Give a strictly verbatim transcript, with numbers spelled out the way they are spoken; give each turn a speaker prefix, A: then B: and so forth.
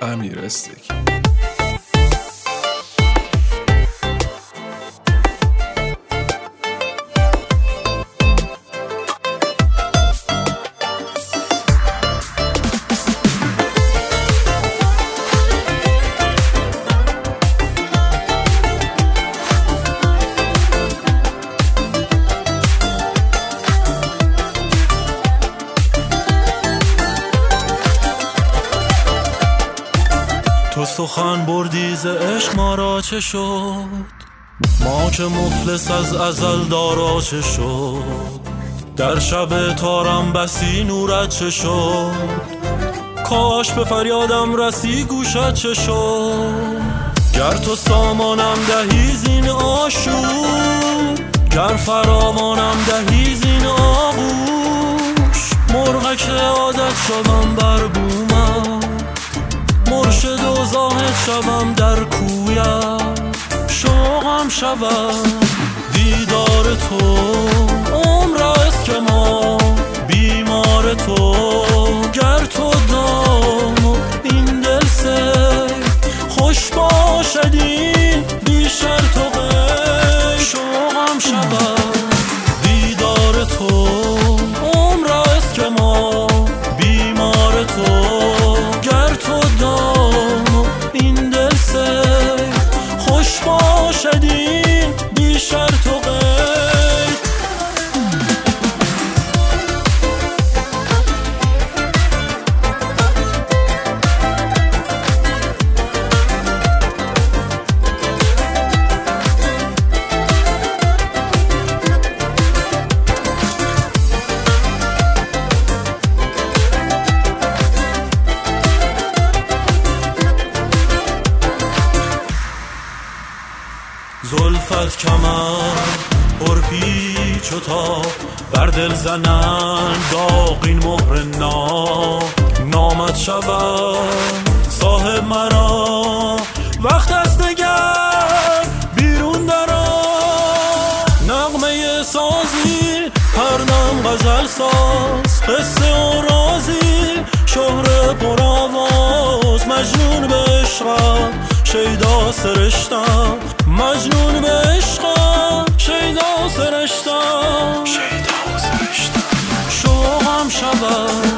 A: امیر استیک.
B: تو سخن بردی ز عشق ما را چه شد؟ ما که مفلس از ازل دارا چه شد؟ در شب تارم بسی نورت چه شد؟ کاش به فریادم رسی گوشت چه شد؟ گر تو سامانم دهی زین آشوب، گر فراوانم دهی زین آغوش، مرغک عادت شدم بر بومم، مرشد و زاهد شوم در کویم، شوقم شوم دیدار تو، عمر است که ما بیمار تو، گر تو دام این دل سه خوش باشدی بی شرط و قید، شوقم شوم دیدار تو، عمر است که ما بیمار تو، گر تو دام این دل سه خوش باشدی بی شرط و قید. زلفت کمر پر پیچ و تاب، بر دل زنن داغین مهر نا، نامت شود صاحب مرا، وقت است نگر بیرون درا، نغمه سازی هر دم غزل ساز، قصه و رازی شهر پر آواز، مجنون به عشقم شیدا سرشتم، مجنون به عشقم شیدا سرشتم، شیدا سرشتم، شوقم شود